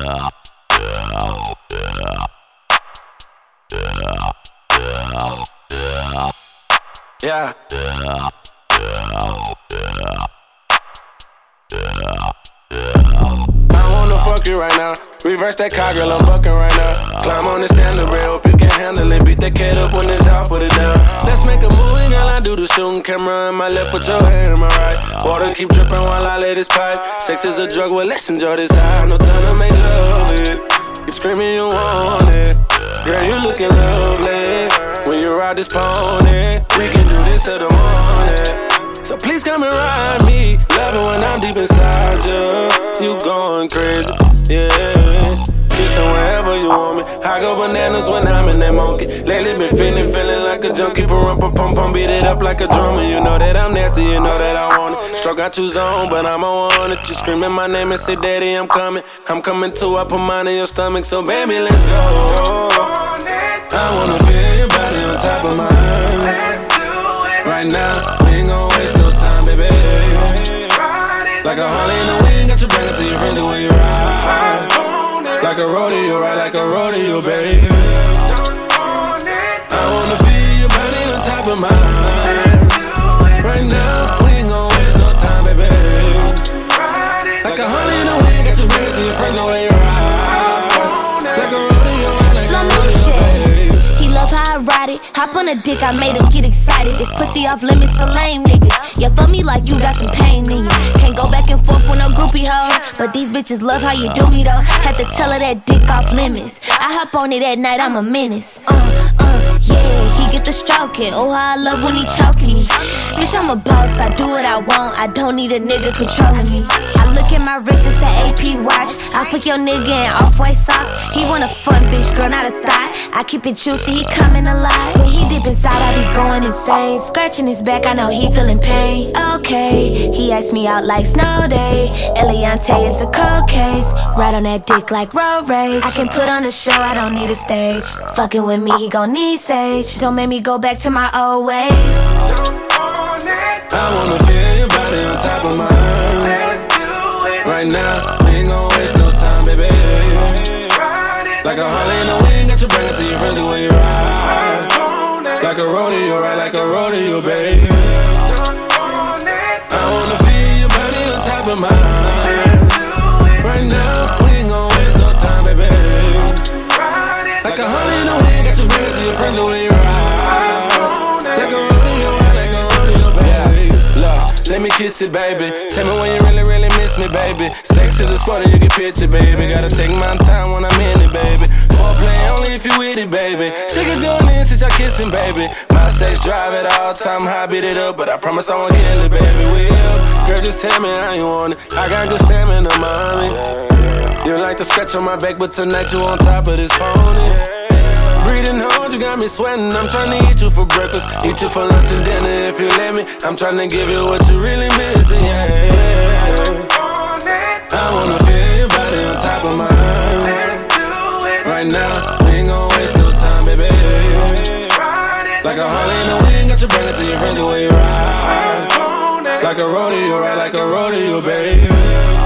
Yeah. I wanna fuck you right now. Reverse that car, girl, I'm bucking right now. Climb on the standard rail, hope you can handle it. Beat that cat up when it's down, put it down. Let's make a movie, girl, I do the shooting camera in my left, put your hand in my right. Water keep dripping while I lay this pipe. Sex is a drug, well, let's enjoy this high. No time to make love it. Keep screaming you want it. Girl, you looking lovely. When you ride this pony, we can do this till the morning. So please come and ride me. Love it when I'm deep inside you. You going crazy, yeah. Kissing wherever you want me. I go bananas when I'm in that monkey. Lately been feeling like a junkie. Pum, beat it up like a drummer. You know that I'm nasty, you know that I want it. Struck out you zone, but I'm on it. You screaming my name and say, Daddy, I'm coming. I'm coming too, I put mine in your stomach. So baby, let's go. I wanna feel your body on top of mine. Right now, we ain't gon' waste no time, baby. Like a Harley in the wind, got you bring it to your friends when you ride. Like a rodeo, ride like a rodeo, baby. I wanna feel your body on top of mine. Right now, we ain't gon' waste no time, baby. Like a Harley in the wind, got you bring it to your friends when you ride. Like a rodeo, ride like a rodeo, baby. He love how I ride it. Hop on a dick, I made him get excited. This pussy off limits for lame niggas. Yeah, fuck me like you got some pain in you. Can't go back and forth with no groupie hoes, but these bitches love how you do me though. Had to tell her that dick off limits. I hop on it at night, I'm a menace. Yeah, he get the stroking. Oh, how I love when he choking me. Bitch, I'm a boss, I do what I want. I don't need a nigga controlling me. I look at my wrist, it's an AP watch. I put your nigga in off-white socks. He want a fun bitch, girl, not a thought. I keep it juicy, he coming alive. When he dip inside, I be going insane. Scratching his back, I know he feeling pain. Okay, he asked me out like snow day. Eliante is a cold case. Right on that dick like road rage. I can put on a show, I don't need a stage. Fucking with me, he gon' need sage. Don't make me go back to my old ways. I wanna feel your body on top of mine. Right now, we ain't gon' waste no time, baby. Like a Harley in the wind, got you bring it to your friends when you ride. Like a rodeo, ride like a rodeo, baby. I wanna feel your body on top of mine. Right now, we ain't gon' waste no time, baby. Like a Harley in the wind, got you bring it to your friends when you ride. Like a rodeo, ride like a rodeo, baby. Look, let me kiss it, baby. Tell me when you really miss me, baby. Sex is a sport and you can picture, baby. Gotta take my time when I'm in it, baby. Foreplay only if you with it, baby. She can join in since y'all kissing, baby. My sex drive at all time, high beat it up, but I promise I won't kill it, baby. Will, girl, just tell me how you want it. I got good stamina, mommy. You like to scratch on my back, but tonight you on top of this pony. Breathing hard, you got me sweating. I'm trying to eat you for breakfast, eat you for lunch and dinner if you let me. I'm trying to give you what you really missing, yeah. I wanna feel your body on top of mine. Right now, we ain't gon' waste no time, baby. Like a Harley in the wind, got you bring it to your friends when you ride. Like a rodeo, ride like a rodeo, baby.